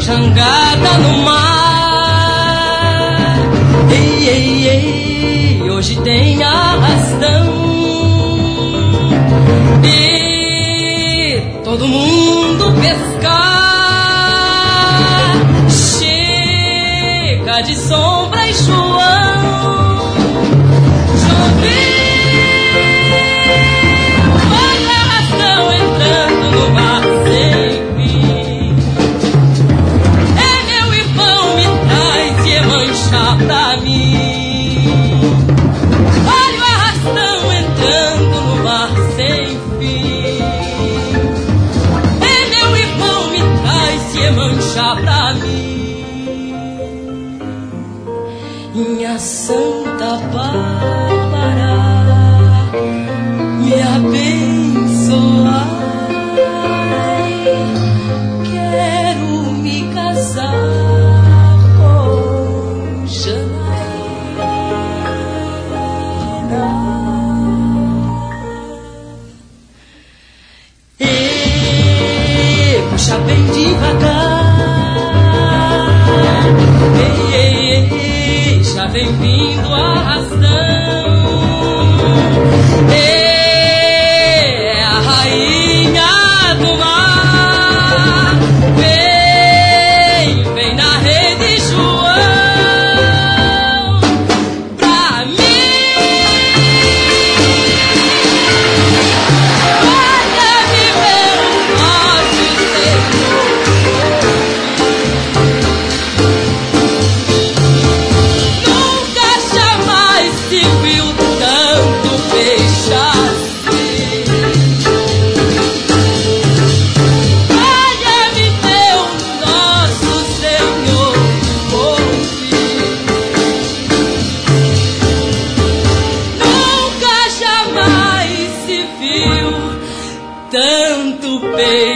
jangada no mar. Ei, ei, ei, hoje tem arrastão e todo mundo pescar. Chega de Sombra e João. Olha a arrastão entrando no mar sem fim. É meu irmão, me traz Iemanjá pra mim. Olha o arrastão entrando no mar sem fim. É meu irmão, me traz Iemanjá pra mim. Minha Santa Bárbara, me abençoai. Quero me casar com Janaína. E puxa bem devagar. Ei, ei, ei, já vem vindo a arrastão. É a rainha do mar. Vem, vem na rede, João, pra mim. Olha-me, meu nosso Senhor. Nunca jamais se viu tanto peixe assim. Olha-me, meu nosso Senhor, ouve. Nunca jamais se viu tanto peixe